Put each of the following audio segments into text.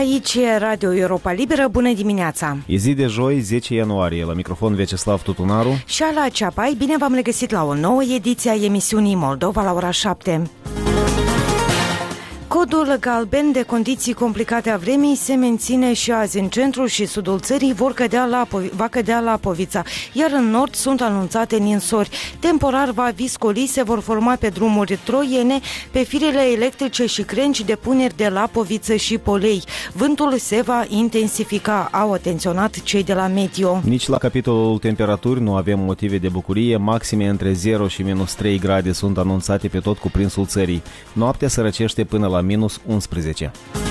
Aici e Radio Europa Liberă, bună dimineața! E zi de joi, 10 ianuarie, la microfon Vyacheslav Tutunaru și Ala Ceapai, bine v-am regăsit la o nouă ediție a emisiunii Moldova la ora 7. Codul galben de condiții complicate a vremii se menține și azi în centrul și sudul țării va cădea Lapovița, iar în nord sunt anunțate ninsori. Temporar va viscoli, se vor forma pe drumuri troiene, pe firele electrice și crengi de puneri de Lapoviță și Polei. Vântul se va intensifica, au atenționat cei de la Meteo. Nici la capitolul temperaturi nu avem motive de bucurie, maxime între 0 și minus 3 grade sunt anunțate pe tot cuprinsul țării. Noaptea se răcește până la minus 11.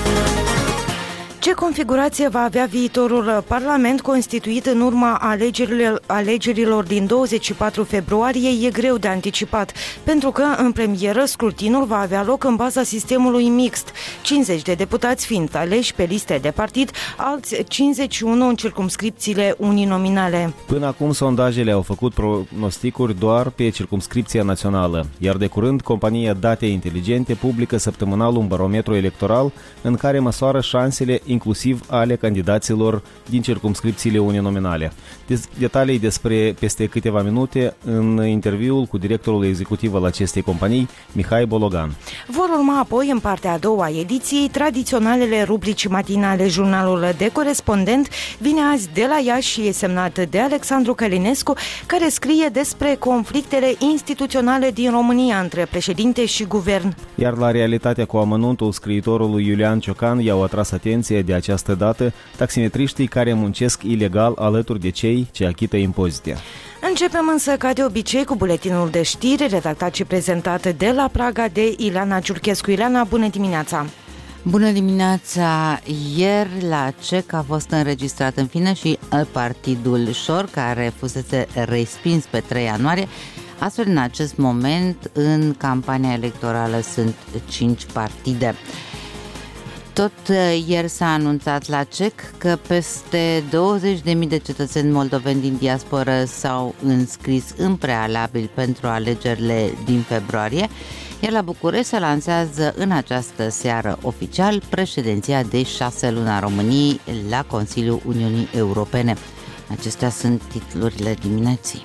Ce configurație va avea viitorul Parlament constituit în urma alegerilor din 24 februarie e greu de anticipat, pentru că în premieră scrutinul va avea loc în baza sistemului mixt, 50 de deputați fiind aleși pe liste de partid, alți 51 în circumscripțiile uninominale. Până acum sondajele au făcut pronosticuri doar pe circumscripția națională, iar de curând compania Date Inteligente publică săptămânal un barometru electoral în care măsoară șansele inclusiv ale candidaților din circumscripțiile uninominale. Detalii despre peste câteva minute în interviul cu directorul executiv al acestei companii, Mihai Bologan. Vor urma apoi, în partea a doua ediției, tradiționalele rubrici matinale. Jurnalul de corespondent vine azi de la Iași și e semnat de Alexandru Călinescu, care scrie despre conflictele instituționale din România între președinte și guvern. Iar la Realitatea cu amănuntul scriitorului Iulian Ciocan i-au atras atenție de această dată taximetriștii care muncesc ilegal alături de cei ce achită impozite. Începem însă, ca de obicei, cu buletinul de știri, redactat și prezentat de la Praga de Ileana Ciurchescu. Ileana, bună dimineața! Bună dimineața! Ieri la CEC a fost înregistrat în fine și partidul Șor, care fusese respins pe 3 ianuarie. Astfel, în acest moment, în campania electorală sunt 5 partide. Tot ieri s-a anunțat la CEC că peste 20.000 de cetățeni moldoveni din diasporă s-au înscris în prealabil pentru alegerile din februarie, iar la București se lansează în această seară oficial președinția de 6 luni a României la Consiliul Uniunii Europene. Acestea sunt titlurile dimineții.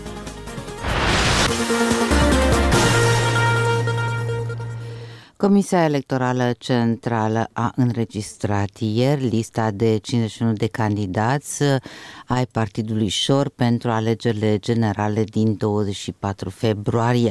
Comisia Electorală Centrală a înregistrat ieri lista de 51 de candidați ai Partidului Șor pentru alegerile generale din 24 februarie.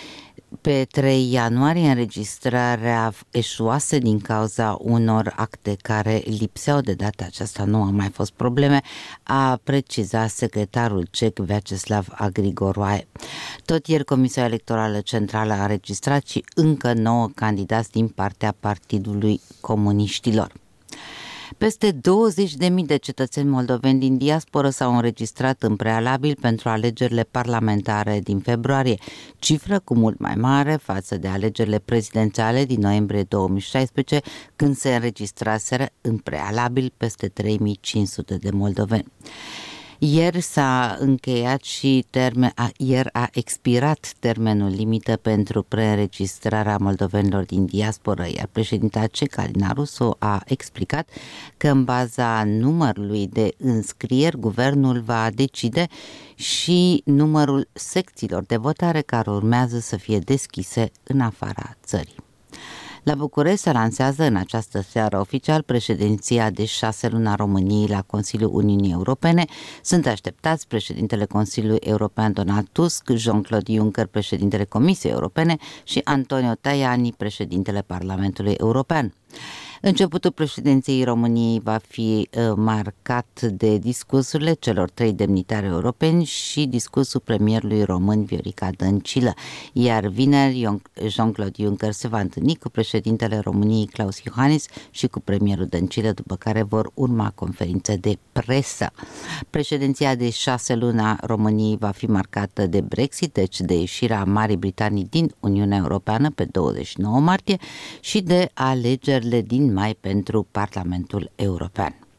Pe 3 ianuarie înregistrarea eșuase din cauza unor acte care lipseau. De data aceasta nu a mai fost probleme, a precizat secretarul CEC Vyacheslav Grigoroae. Tot ieri Comisia Electorală Centrală a înregistrat și încă 9 candidați din partea Partidului Comuniștilor. Peste 20.000 de cetățeni moldoveni din diasporă s-au înregistrat în prealabil pentru alegerile parlamentare din februarie, cifră cu mult mai mare față de alegerile prezidențiale din noiembrie 2016, când se înregistraseră în prealabil peste 3.500 de moldoveni. Ieri s-a încheiat și ieri a expirat termenul limită pentru preînregistrarea moldovenilor din diasporă, iar președinta CEC, Alina Rusu, a explicat că în baza numărului de înscrieri, guvernul va decide și numărul secțiilor de votare care urmează să fie deschise în afara țării. La București se lansează în această seară oficial președinția de 6 luni a României la Consiliul Uniunii Europene. Sunt așteptați președintele Consiliului European Donald Tusk, Jean-Claude Juncker, președintele Comisiei Europene, și Antonio Tajani, președintele Parlamentului European. Începutul președinției României va fi marcat de discursurile celor 3 demnitari europeni și discursul premierului român Viorica Dăncilă. Iar vineri Jean-Claude Juncker se va întâlni cu președintele României Klaus Iohannis și cu premierul Dăncilă, după care vor urma conferințe de presă. Președinția de 6 luni a României va fi marcată de Brexit, deci de ieșirea Marii Britanii din Uniunea Europeană pe 29 martie și de alegerile din mai pentru Parlamentul European.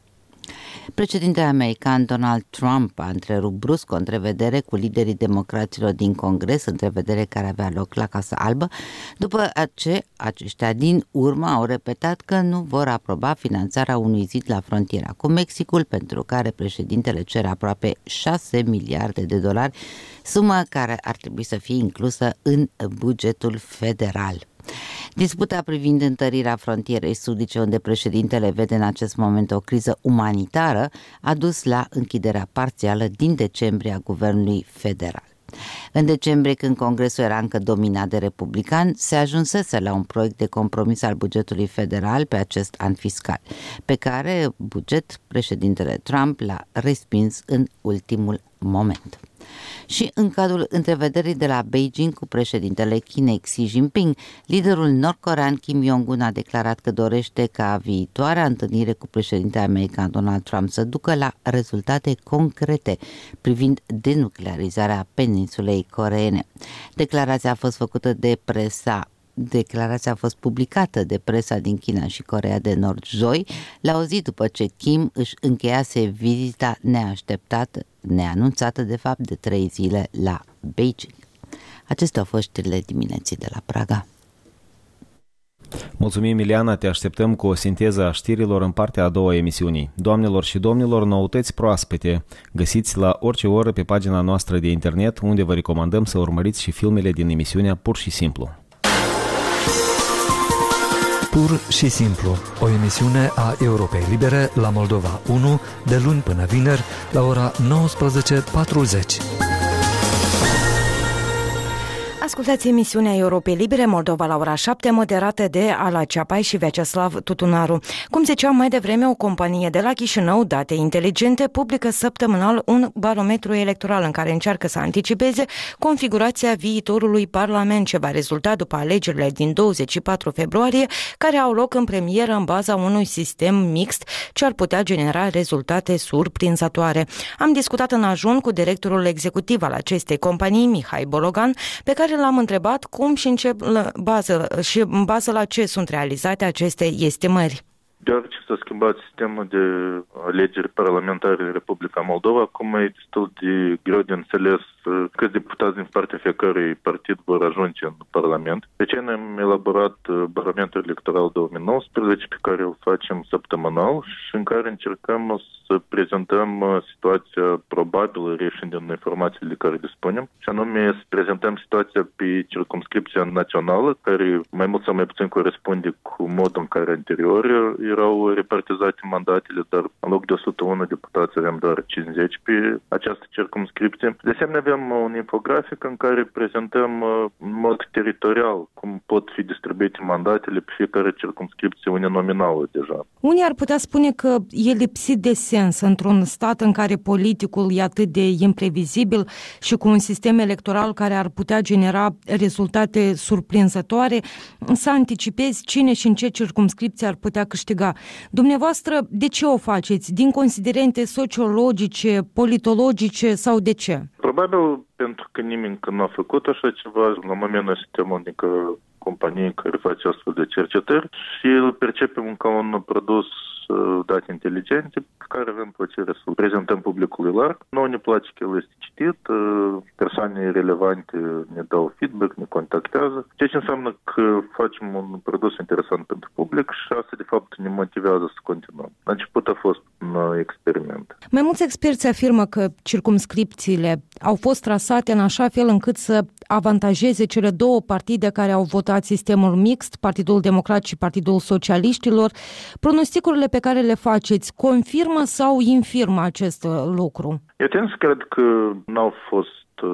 Președintele american Donald Trump a întrerupt brusc o întrevedere cu liderii democraților din Congres, întrevedere care avea loc la Casa Albă, după ce aceștia din urmă au repetat că nu vor aproba finanțarea unui zid la frontiera cu Mexicul, pentru care președintele cere aproape 6 miliarde de dolari, sumă care ar trebui să fie inclusă în bugetul federal. Disputa privind întărirea frontierei sudice, unde președintele vede în acest moment o criză umanitară, a dus la închiderea parțială din decembrie a guvernului federal. În decembrie, când Congresul era încă dominat de republicani, se ajunsese la un proiect de compromis al bugetului federal pe acest an fiscal, pe care președintele Trump l-a respins în ultimul moment. Și în cadrul întrevederii de la Beijing cu președintele Chinei Xi Jinping, liderul nord-corean Kim Jong-un a declarat că dorește ca viitoarea întâlnire cu președintele american Donald Trump să ducă la rezultate concrete privind denuclearizarea peninsulei coreene. Declarația a fost publicată de presa din China și Coreea de Nord joi, la o zi după ce Kim își încheiase vizita neanunțată de 3 zile la Beijing. Acestea au fost știrile dimineții de la Praga. Mulțumim, Ileana, te așteptăm cu o sinteză a știrilor în partea a doua emisiunii. Doamnelor și domnilor, noutăți proaspete găsiți la orice oră pe pagina noastră de internet, unde vă recomandăm să urmăriți și filmele din emisiunea Pur și Simplu. Pur și Simplu, o emisiune a Europei Libere la Moldova 1, de luni până vineri, la ora 19:40. Ascultați emisiunea Europei Libere Moldova la ora 7, moderată de Ala Ceapai și Vyacheslav Tutunaru. Cum ziceam mai devreme, o companie de la Chișinău, Date Inteligente, publică săptămânal un barometru electoral în care încearcă să anticipeze configurația viitorului Parlament, ce va rezulta după alegerile din 24 februarie, care au loc în premieră în baza unui sistem mixt ce ar putea genera rezultate surprinzătoare. Am discutat în ajun cu directorul executiv al acestei companii, Mihai Bologan, pe care l-am întrebat cum și în bază la ce sunt realizate aceste estimări. Deoarece s-a schimbat sistemul de alegeri parlamentare în Republica Moldova, acum e destul de greu de înțeles câți deputați din partea fiecărui partid vor ajunge în Parlament. De ce ne-am elaborat barometrul electoral 2019, pe care îl facem săptămânal și în care încercăm să prezentăm situația probabilă, reieșind din informațiile de care dispunem, și anume să prezentăm situația pe circumscripția națională, care mai mult sau mai puțin corespunde cu modul în care anterior erau repartizate mandatele, dar în loc de 101 deputați aveam doar 50 pe această circumscripție. De asemenea, avem un infografic în care prezentăm în mod teritorial cum pot fi distribuite mandatele pe fiecare circumscripție uninominală deja. Unii ar putea spune că e lipsit de sens într-un stat în care politicul e atât de imprevizibil și cu un sistem electoral care ar putea genera rezultate surprinzătoare, să anticipezi cine și în ce circumscripție ar putea câștiga. Dumneavoastră, de ce o faceți? Din considerente sociologice, politologice sau de ce? Probabil pentru că nimeni nu a făcut așa ceva. La moment noi suntem o unică companie care face astfel de cercetări și îl percepem ca un produs date inteligente, pe care avem plăcere să-l prezentăm publicului larg. Noi ne place că el este citit, persoane relevante ne dau feedback, ne contactează, ceea ce înseamnă că facem un produs interesant pentru public și asta de fapt ne motivează să continuăm. La început a fost un experiment. Mai mulți experți afirmă că circumscripțiile au fost trasate în așa fel încât să avantajeze cele două partide care au votat sistemul mixt, Partidul Democrat și Partidul Socialiștilor. Pronosticurile pe care le faceți confirmă sau infirmă acest lucru? Eu tind să cred că n-au fost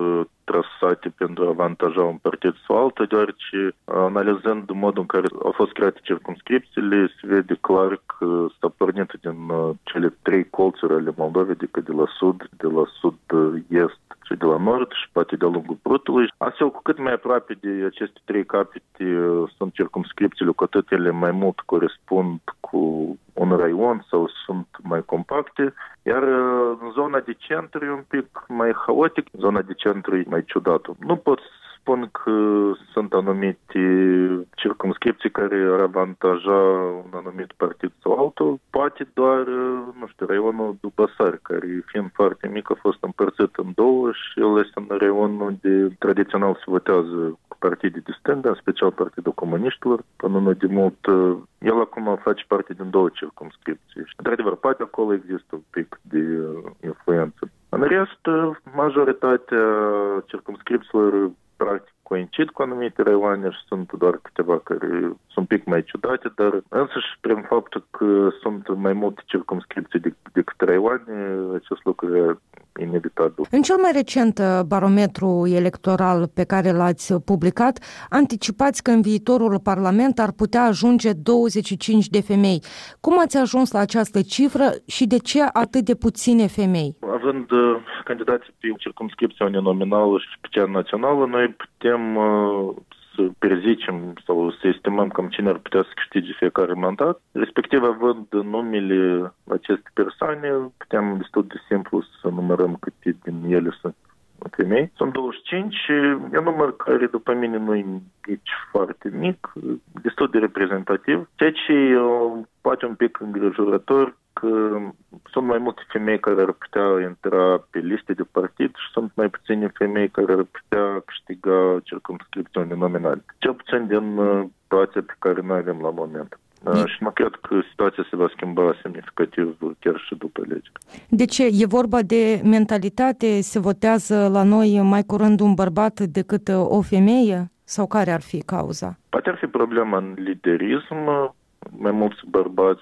trasate pentru a avantaja un partid sau altul, deoarece analizând modul în care au fost create circumscripțiile, se vede clar că s-a pornit din cele 3 colțuri ale Moldovei, adică de la sud, de la sud-est și de la nord și poate de-a lungul Prutului. Astfel, cu cât mai aproape de aceste 3 capete sunt circumscripțiile, cu atât ele mai mult corespund cu un raion sau sunt mai compacte, iar în zona de centru e un pic mai haotic, zona de centru e mai ciudată. Nu pot spun că sunt anumite circumscripții care ar avantaja un anumit partid sau altul. Poate doar, raionul Dubăsari, care fiind foarte mic a fost împărțit în două și el este în raionul unde tradițional se votează cu partide de stânga, în special Partidul Comuniștilor. Până nu de mult, el acum face parte din două circumscripții. Și, într-adevăr, poate acolo există un pic de influență. În rest, majoritatea circumscripțiilor practic coincid cu anumite raioane și sunt doar câteva care sunt un pic mai ciudate, dar însăși prin faptul că sunt mai multe circumscripții decât raioane, acest lucru e inevitabil. În cel mai recent barometru electoral pe care l-ați publicat, anticipați că în viitorul Parlament ar putea ajunge 25 de femei. Cum ați ajuns la această cifră și de ce atât de puține femei? Având candidații pe circumscripție uninominală și pe cea națională, noi putem să prezicem sau să estimăm cam cine ar putea să câștige fiecare mandat. Respectiv, având numele acestei persoane, putem destul de simplu să numărăm câte din ele sunt femei. Sunt 25 și e un număr care, după mine, nu e nici foarte mic, destul de reprezentativ, ceea ce poate un pic îngrijorător că sunt mai multe femei care ar putea intra pe liste de partid și sunt mai puține femei care ar putea câștiga circumscripțiuni nominale. Cel puțin din situația pe care noi avem la moment. Și nu cred că situația se va schimba semnificativ chiar și după lege. De ce? E vorba de mentalitate? Se votează la noi mai curând un bărbat decât o femeie? Sau care ar fi cauza? Poate ar fi problema în liderism. Mai mulți bărbați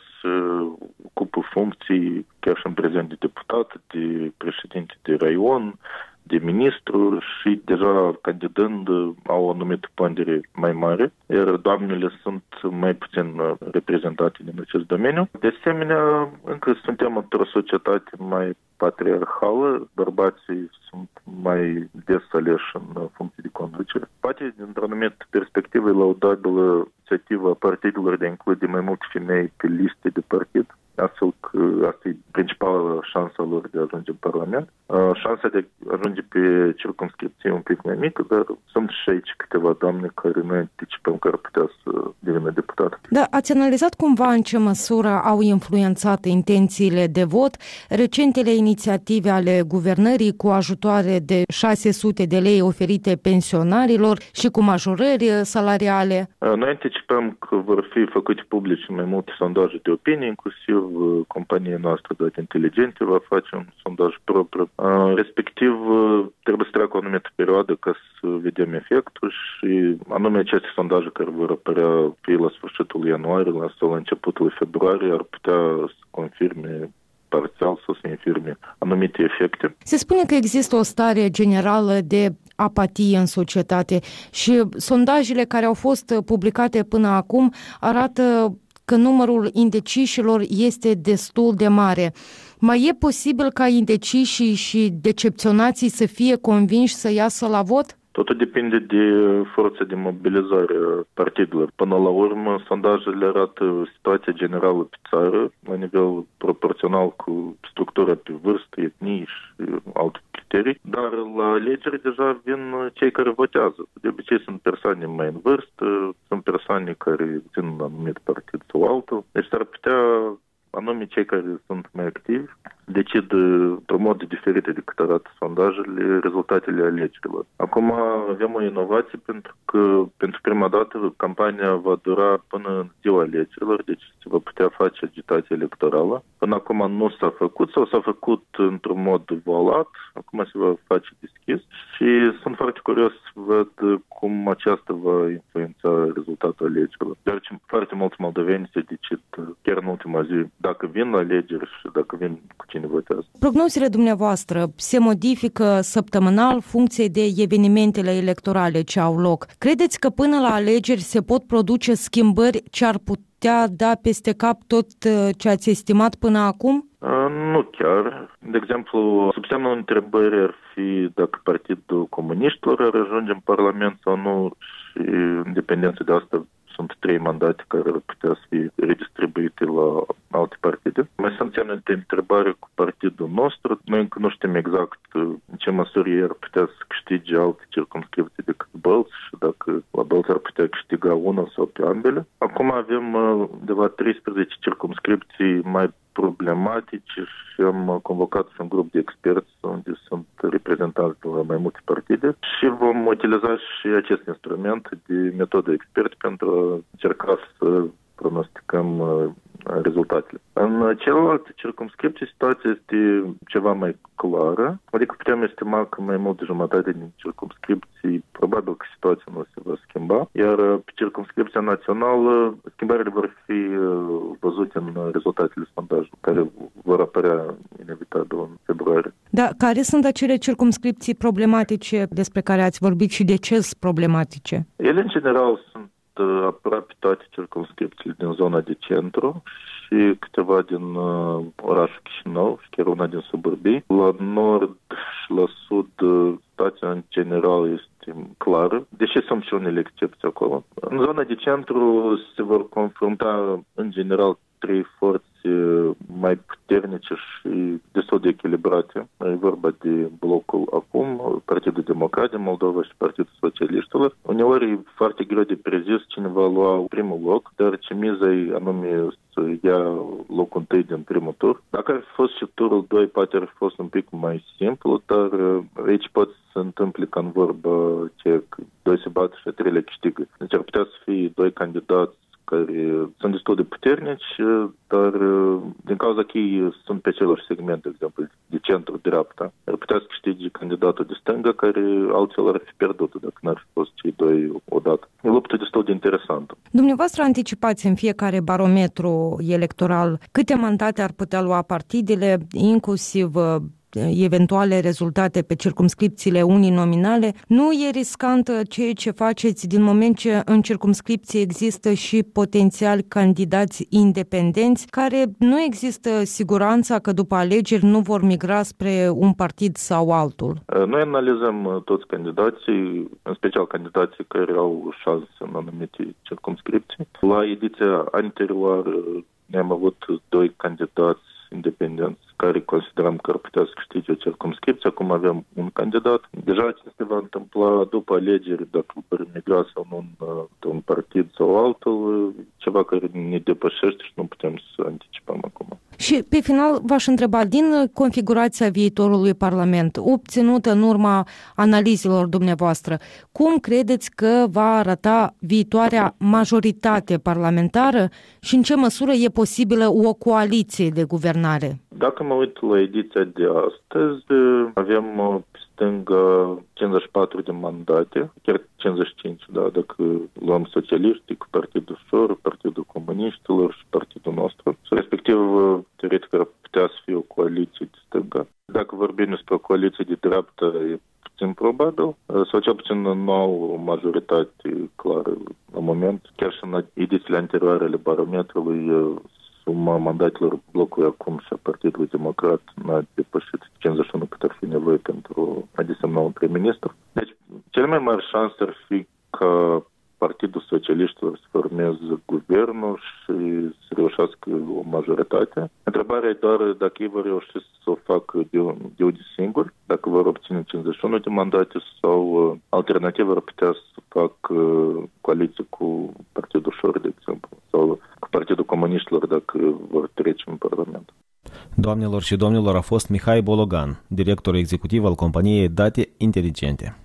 ocupă funcții chiar și în prezent de deputat, de președinte de raion, de ministru și deja candidând au o anumită pondere mai mare, iar doamnele sunt mai puțin reprezentate din acest domeniu. De asemenea, încă suntem într-o societate mai patriarhală, bărbații sunt mai des aleși în funcție de conducere. Poate, dintr-o anumită perspectivă, e laudabilă inițiativa partidelor de a include mai multe femei pe liste de partid, astfel că asta e principala șansa lor de a ajunge în Parlament. Șansa de a ajunge pe circumscripție un pic mai mică, dar sunt și aici câteva doamne care noi anticipăm că ar putea să devină deputat. Da, ați analizat cumva în ce măsură au influențat intențiile de vot recentele inițiative ale guvernării cu ajutoare de 600 de lei oferite pensionarilor și cu majorări salariale? Noi anticipăm că vor fi făcute publice mai multe sondaje de opinie, inclusiv compania noastră Date Inteligente va face un sondaj propriu. Respectiv, trebuie să treacă o anumită perioadă ca să vedem efectul și anume aceste sondaje care vor apărea fie la sfârșitul ianuarie sau la începutul februarie ar putea să confirme parțial sau să infirme anumite efecte. Se spune că există o stare generală de apatie în societate și sondajele care au fost publicate până acum arată că numărul indecișilor este destul de mare. Mai e posibil ca indecișii și decepționații să fie convinși să iasă la vot? Totul depinde de forța de mobilizare a partidelor. Până la urmă, sondajele arată situația generală pe țară, la nivel proporțional cu structura pe vârstă, etnie și alte criterii, dar la alegeri deja vin cei care votează. De obicei sunt persoane mai în vârstă, sunt persoane care țin un anumit partid sau altul. Deci s-ar putea anume cei care sunt mai activi decid într-un mod diferit decât arată sondajele rezultatele alegerilor. Acum avem o inovație pentru că pentru prima dată campania va dura până în ziua alegerilor, deci se va putea face agitație electorală. Până acum nu s-a făcut sau s-a făcut într-un mod voalat, acum se va face deschis și sunt foarte curios să văd cum aceasta va influența rezultatul alegerilor. Deoarece foarte mulți moldoveni se decid chiar în ultima zi dacă vin la alegeri și dacă vin cu cine votează. Prognozele dumneavoastră se modifică săptămânal funcție de evenimentele electorale ce au loc. Credeți că până la alegeri se pot produce schimbări ce ar putea da peste cap tot ce ați estimat până acum? Nu chiar. De exemplu, sub semnul întrebării ar fi dacă Partidul Comuniștilor ar ajunge în Parlament sau nu și în dependență de asta sunt 3 mandate care ar putea să fie redistribuite la alte partide. Mai sunt semne de întrebare cu partidul nostru. Noi încă nu știm exact în ce măsură ei ar putea să câștige alte circumscripții decât Bălți și dacă la Bălți ar putea câștiga una sau pe ambele. Acum avem undeva 13 circumscripții mai problematice și am convocat și un grup de experți unde sunt reprezentanți de la mai multe partide și vom utiliza și acest instrument de metodă expert pentru a încerca să pronosticăm rezultatele. În celelalte circumscripții situația este ceva mai clară, adică putem estima că mai mult de jumătate din circumscripții probabil că situația nu se va schimba, iar pe circumscripția națională schimbările vor fi văzute în rezultatele sondajului, care vor apărea inevitabil în februarie. Da, care sunt acele circumscripții problematice despre care ați vorbit și de ce sunt problematice? Ele, în general, sunt aproape toate circumscripțiile din zona de centru și câteva din orașul Chișinău și chiar una din suburbii. La nord și la sud situația în general este clară, deși sunt și unele excepții acolo. În zona de centru se vor confrunta în general trei forțe mai puternice și destul de echilibrate. E vorba de blocul acum, Partidul Democrat din Moldova și Partidul Socialiștilor. Uneori e foarte greu de prezis cine va lua primul loc, dar ce miza e anume să ia locul întâi din primul tur. Dacă ar fi fost și turul 2, poate ar fi fost un pic mai simplu, dar aici pot să se întâmple ca în vorba ce doi se bat și a treilea câștigă. Deci ar putea să fie doi candidați care sunt destul de puternici, dar din cauza că ei sunt pe același segment, de exemplu, de centru-dreapta, ar putea să câștige candidatul de stânga, care altfel ar fi pierdut dacă n-ar fi fost cei doi odată. E luptă destul de interesantă. Dumneavoastră anticipați în fiecare barometru electoral câte mandate ar putea lua partidele, inclusiv eventuale rezultate pe circumscripțiile uninominale. Nu e riscant ceea ce faceți din moment ce în circumscripție există și potențiali candidați independenți care nu există siguranța că după alegeri nu vor migra spre un partid sau altul? Noi analizăm toți candidații, în special candidații care au șanse în anumite circumscripții. La ediția anterioară ne-am avut doi candidați independenți care considerăm că ar putea să câștige o circumscripție. Acum avem un candidat. Deja ce se va întâmpla după alegeri, dacă vor migra sau nu un partid sau altul, ceva care ne depășește și nu putem să anticipăm acum. Și pe final v-aș întreba, din configurația viitorului Parlament, obținută în urma analizelor dumneavoastră, cum credeți că va arăta viitoarea majoritate parlamentară și în ce măsură e posibilă o coaliție de guvernare? Dacă mă uit la ediția de astăzi, avem pe stânga 54 de mandate, chiar 55, da, dacă luăm socialiștii cu Partidul Șor, Partidul Comuniștilor și Partidul nostru. Respectiv, teoretic ar putea să fie o coaliție de stânga. Dacă vorbim despre o coaliție de dreapta, e puțin probabil, sau cel puțin nu au o majoritate clară la moment. Chiar și în edițiile anterioare ale barometrului, suma mandatelor blocului acum și a Partidului Democrat n-a depășit 51 cât ar fi nevoie pentru a desemna un prim-ministru. Deci, cele mai mari șanse ar fi ca Partidul Socialiștilor să formeze guvernul și să reușească o majoritate. Întrebarea e doar dacă ei vor reuși să o facă de singuri, dacă vor obține 51 de mandate sau alternativa ar putea să facă coaliție cu Partidul Șor, de exemplu, sau cu Partidul Comuniștilor dacă vor trece în Parlament. Doamnelor și domnilor, a fost Mihai Bologan, director executiv al companiei Date Inteligente.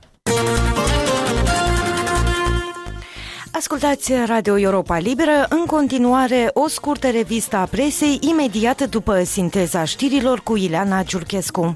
Ascultați Radio Europa Liberă, în continuare o scurtă revistă a presei, imediat după sinteza știrilor cu Ileana Giurchescu.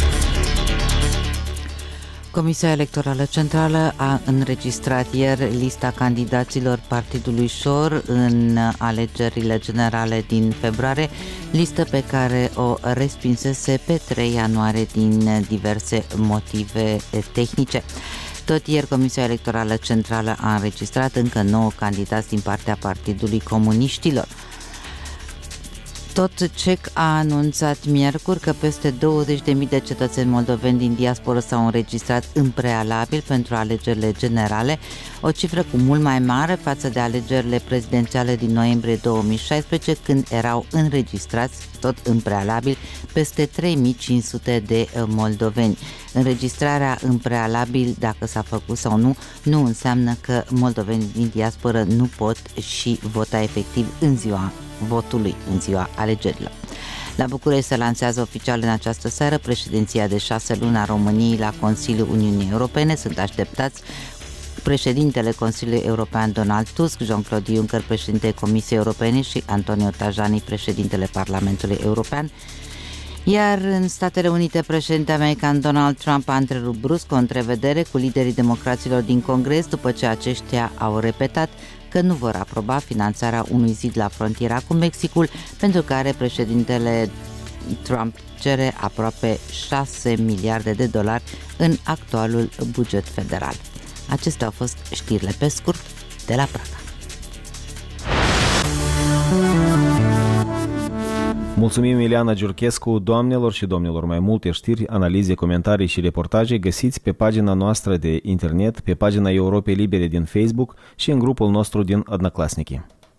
Comisia Electorală Centrală a înregistrat ieri lista candidaților Partidului Șor în alegerile generale din februarie, listă pe care o respinsese pe 3 ianuarie din diverse motive tehnice. Tot ieri, Comisia Electorală Centrală a înregistrat încă 9 candidați din partea Partidului Comuniștilor. Tot CEC a anunțat miercuri că peste 20.000 de cetățeni moldoveni din diasporă s-au înregistrat în prealabil pentru alegerile generale, o cifră cu mult mai mare față de alegerile prezidențiale din noiembrie 2016, când erau înregistrați tot în prealabil peste 3.500 de moldoveni. Înregistrarea în prealabil, dacă s-a făcut sau nu înseamnă că moldovenii din diasporă nu pot și vota efectiv în ziua votului, în ziua alegerilor. La București se lansează oficial în această seară președinția de 6 luni a României la Consiliul Uniunii Europene. Sunt așteptați președintele Consiliului European Donald Tusk, Jean-Claude Juncker, președintele Comisiei Europene, și Antonio Tajani, președintele Parlamentului European. Iar în Statele Unite, președintele american Donald Trump a întrerupt brusc o întrevedere cu liderii democraților din Congres după ce aceștia au repetat că nu vor aproba finanțarea unui zid la frontiera cu Mexicul, pentru care președintele Trump cere aproape 6 miliarde de dolari în actualul buget federal. Acestea au fost știrile pe scurt de la Praga. Mulțumim, Ileana Giurchescu. Doamnelor și domnilor, mai multe știri, analize, comentarii și reportaje găsiți pe pagina noastră de internet, pe pagina Europei Libere din Facebook și în grupul nostru din Odnoklassniki.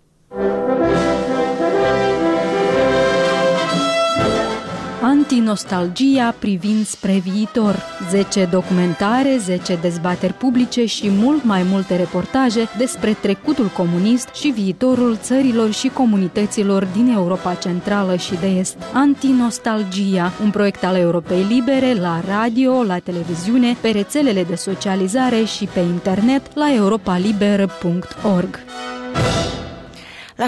Antinostalgia privind spre viitor. 10 documentare, 10 dezbateri publice și mult mai multe reportaje despre trecutul comunist și viitorul țărilor și comunităților din Europa Centrală și de Est. Antinostalgia, un proiect al Europei Libere, la radio, la televiziune, pe rețelele de socializare și pe internet la europaliberă.org. La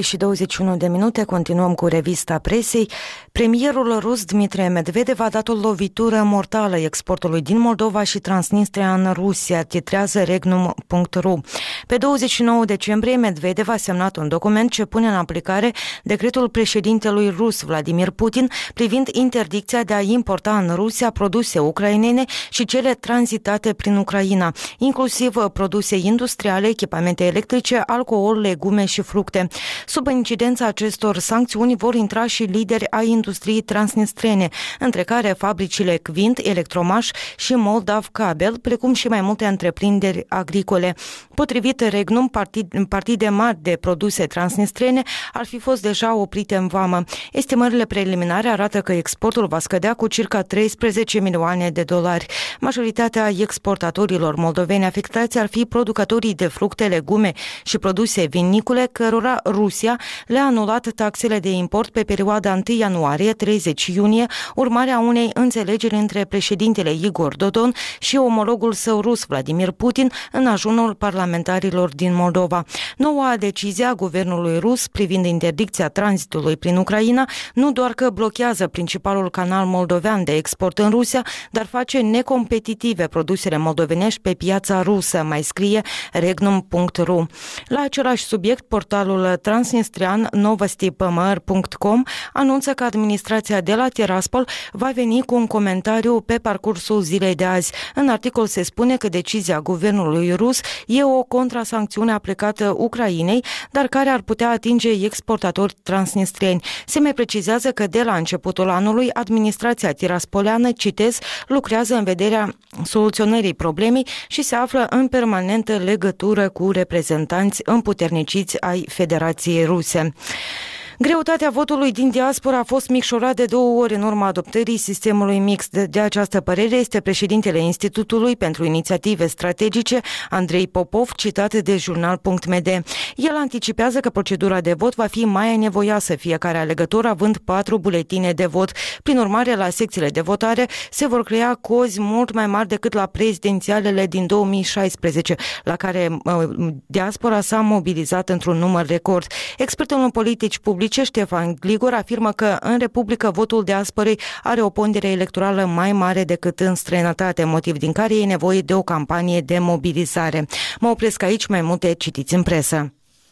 7:21 continuăm cu revista presei. Premierul rus Dmitrie Medvedev a dat o lovitură mortală exportului din Moldova și Transnistria în Rusia, titrează Regnum.ru. Pe 29 decembrie, Medvedev a semnat un document ce pune în aplicare decretul președintelui rus Vladimir Putin privind interdicția de a importa în Rusia produse ucrainene și cele tranzitate prin Ucraina, inclusiv produse industriale, echipamente electrice, alcool, legume și fructe. Sub incidența acestor sancțiuni vor intra și lideri ai industriei transnistrene, între care fabricile Quint, Electromaș și Moldav Cabel, precum și mai multe întreprinderi agricole. Potrivit Regnum, partide mari de produse transnistrene ar fi fost deja oprite în vamă. Estimările preliminare arată că exportul va scădea cu circa 13 milioane de dolari. Majoritatea exportatorilor moldoveni afectați ar fi producătorii de fructe, legume și produse vinicole, cărora Rusia le-a anulat taxele de import pe perioada 1 ianuarie-30 iunie, urmarea unei înțelegeri între președintele Igor Dodon și omologul său rus Vladimir Putin în ajunul parlamentarilor din Moldova. Noua decizie a guvernului rus privind interdicția tranzitului prin Ucraina nu doar că blochează principalul canal moldovean de export în Rusia, dar face necompetitive produsele moldovenești pe piața rusă, mai scrie Regnum.ru. La același subiect, portalul transnistrian novostipmr.com anunță că administrația de la Tiraspol va veni cu un comentariu pe parcursul zilei de azi. În articol se spune că decizia guvernului rus e o contrasancțiune aplicată Ucrainei, dar care ar putea atinge exportatori transnistrieni. Se mai precizează că de la începutul anului, administrația tiraspoleană, citez, lucrează în vederea soluționării problemei și se află în permanentă legătură cu reprezentanți împuterniciți ai Federației Ruse. Greutatea votului din diaspora a fost micșorat de 2 ori în urma adoptării sistemului mixt. De această părere este președintele Institutului pentru Inițiative Strategice, Andrei Popov, citat de jurnal.md. El anticipează că procedura de vot va fi mai anevoioasă, fiecare alegător având 4 buletine de vot. Prin urmare, la secțiile de votare se vor crea cozi mult mai mari decât la prezidențialele din 2016, la care diaspora s-a mobilizat într-un număr record. Expertul în politici publice Ștefan Gligor afirmă că în Republică votul diasporei are o pondere electorală mai mare decât în străinătate, motiv din care e nevoie de o campanie de mobilizare. Mă opresc aici, mai multe citiți în presă.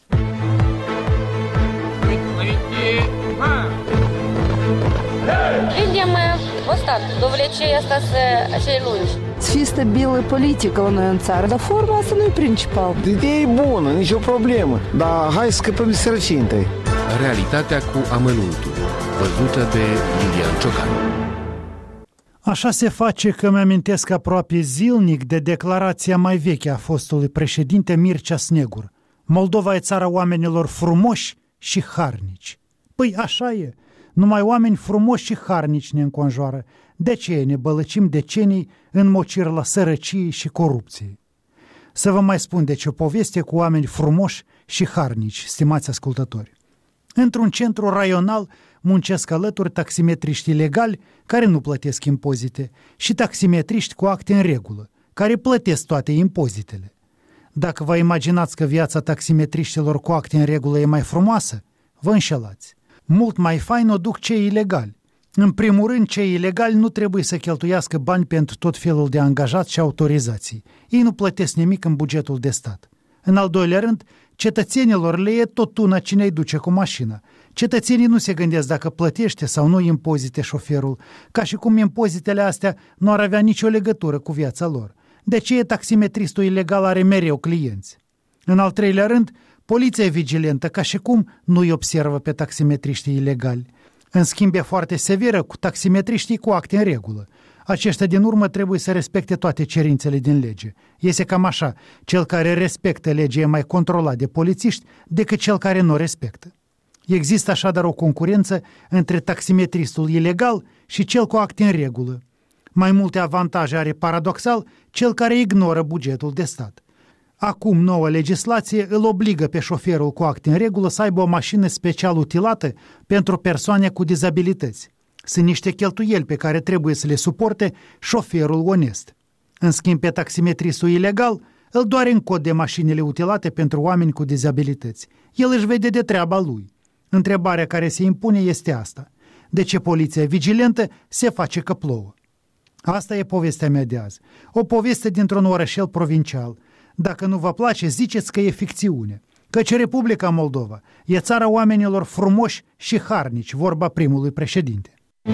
Видим ăsta, довлечение asta acei lungi. Să fie stabilă politică la noi în țară, dar forma asta nu e principal. Ideea e bună, nicio problemă, dar hai să scăpăm de sărăcie întâi. Realitatea cu amănuntul, văzută de Iulian Ciocan. Așa se face că mi-amintesc aproape zilnic de declarația mai veche a fostului președinte Mircea Snegur. Moldova e țara oamenilor frumoși și harnici. Păi așa e, numai oameni frumoși și harnici ne înconjoară. De ce ne bălăcim decenii în mocirla sărăciei și corupției? Să vă mai spun deci o poveste cu oameni frumoși și harnici, stimați ascultători. Într-un centru raional muncesc alături taximetriști ilegali care nu plătesc impozite și taximetriști cu acte în regulă, care plătesc toate impozitele. Dacă vă imaginați că viața taximetriștilor cu acte în regulă e mai frumoasă, vă înșelați. Mult mai fain o duc cei ilegali. În primul rând, cei ilegali nu trebuie să cheltuiască bani pentru tot felul de angajați și autorizații. Ei nu plătesc nimic în bugetul de stat. În al doilea rând, cetățenilor le e tot una cine îi duce cu mașina. Cetățenii nu se gândesc dacă plătește sau nu impozite șoferul, ca și cum impozitele astea nu ar avea nicio legătură cu viața lor. De ce taximetristul ilegal are mereu clienți? În al treilea rând, poliția e vigilentă, ca și cum nu îi observă pe taximetriștii ilegali. În schimb, e foarte severă cu taximetriștii cu acte în regulă. Aceștia din urmă trebuie să respecte toate cerințele din lege. Este cam așa, cel care respectă legea e mai controlat de polițiști decât cel care nu respectă. Există așadar o concurență între taximetristul ilegal și cel cu acte în regulă. Mai multe avantaje are paradoxal cel care ignoră bugetul de stat. Acum, noua legislație îl obligă pe șoferul cu acte în regulă să aibă o mașină special utilată pentru persoane cu dizabilități. Sunt niște cheltuieli pe care trebuie să le suporte șoferul onest. În schimb, pe taximetristul ilegal îl doare în cod de mașinile utilate pentru oameni cu dizabilități. El își vede de treaba lui. Întrebarea care se impune este asta. De ce poliția vigilentă se face că plouă? Asta e povestea mea de azi. O poveste dintr-un orășel provincial. Dacă nu vă place, ziceți că e ficțiune. Căci Republica Moldova e țara oamenilor frumoși și harnici, vorba primului președinte.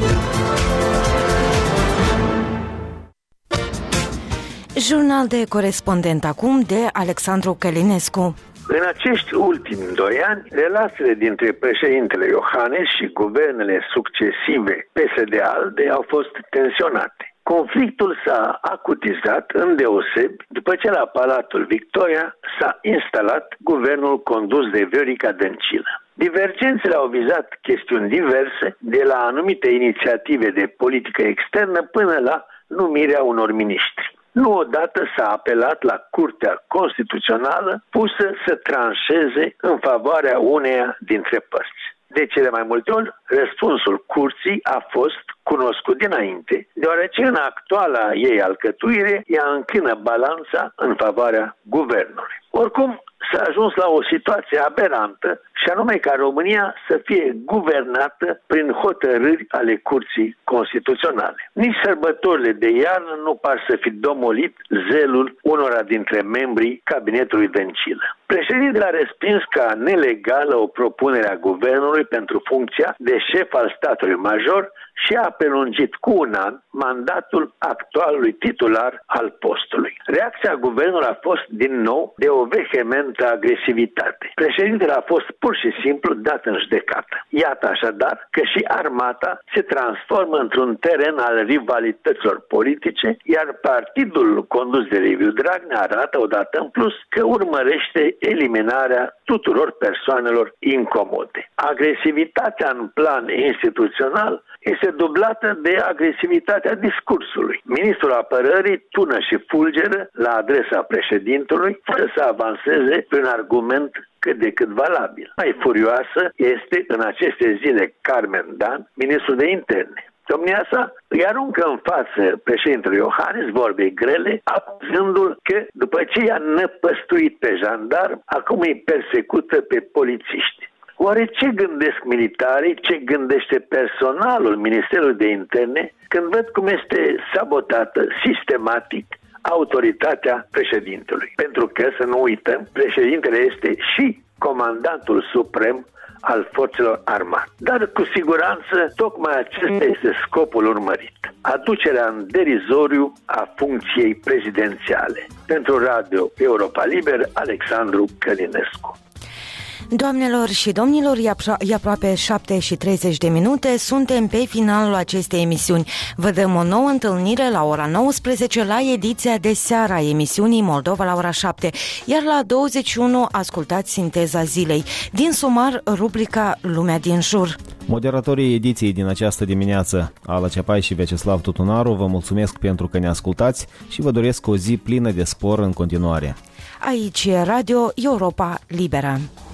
Jurnal de corespondent acum de Alexandru Călinescu. În acești ultimi 2 ani, relațiile dintre președintele Iohannis și guvernele succesive PSD-ALDE au fost tensionate. Conflictul s-a acutizat îndeosebi după ce la Palatul Victoria s-a instalat guvernul condus de Viorica Dăncilă. Divergențele au vizat chestiuni diverse, de la anumite inițiative de politică externă până la numirea unor miniștri. Nu odată s-a apelat la Curtea Constituțională pusă să tranșeze în favoarea uneia dintre părți. De cele mai multe ori, răspunsul curții a fost cunoscut dinainte, deoarece în actuala ei alcătuire ea înclină balanța în favoarea guvernului. Oricum, s-a ajuns la o situație aberantă și anume ca România să fie guvernată prin hotărâri ale Curții Constituționale. Nici sărbătorile de iarnă nu par să fi domolit zelul unora dintre membrii cabinetului Dăncilă. Președintele a respins ca nelegală o propunere a guvernului pentru funcția de șef al statului major și a prelungit cu 1 an mandatul actualului titular al postului. Reacția guvernului a fost din nou de o vehementă agresivitate. Președintele a fost pur și simplu dat în judecată. Iată așadar că și armata se transformă într-un teren al rivalităților politice, iar partidul condus de Liviu Dragnea arată odată în plus că urmărește eliminarea tuturor persoanelor incomode. Agresivitatea în plan instituțional este dublată de agresivitatea discursului. Ministrul Apărării tună și fulgeră la adresa președintelui fără să avanseze prin argument cât de cât valabil. Mai furioasă este în aceste zile Carmen Dan, ministrul de interne. Domnia sa îi aruncă în față președintele Iohannis vorbe grele, acuzându-l că după ce i-a năpăstuit pe jandarm, acum îi persecută pe polițiști. Oare ce gândesc militarii, ce gândește personalul Ministerului de Interne când văd cum este sabotată sistematic autoritatea președintelui? Pentru că, să nu uităm, președintele este și comandantul suprem al forțelor armate. Dar cu siguranță tocmai acesta este scopul urmărit. Aducerea în derizoriu a funcției prezidențiale. Pentru Radio Europa Liber, Alexandru Călinescu. Doamnelor și domnilor, e aproape 7:30, suntem pe finalul acestei emisiuni. Vă dăm o nouă întâlnire la ora 19 la ediția de seară a emisiunii Moldova la ora 7, iar la 21 ascultați Sinteza zilei. Din sumar, rubrica Lumea din jur. Moderatorii ediției din această dimineață, Ala Ceapai și Vyacheslav Tutunaru, vă mulțumesc pentru că ne ascultați și vă doresc o zi plină de spor în continuare. Aici e Radio Europa Liberă.